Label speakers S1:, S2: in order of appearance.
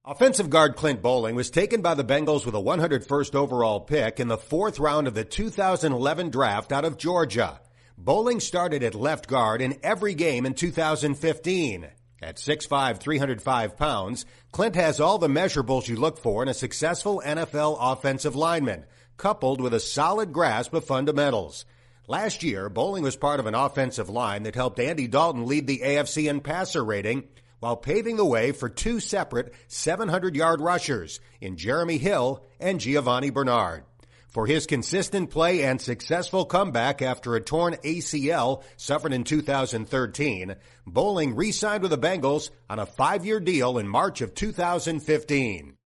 S1: Offensive guard Clint Boling was taken by the Bengals with a 101st overall pick in the fourth round of the 2011 draft out of Georgia. Boling started at left guard in every game in 2015. At 6'5", 305 pounds, Clint has all the measurables you look for in a successful NFL offensive lineman, coupled with a solid grasp of fundamentals. Last year, Boling was part of an offensive line that helped Andy Dalton lead the AFC in passer rating, while paving the way for two separate 700-yard rushers in Jeremy Hill and Giovanni Bernard. For his consistent play and successful comeback after a torn ACL suffered in 2013, Boling re-signed with the Bengals on a 5-year deal in March of 2015.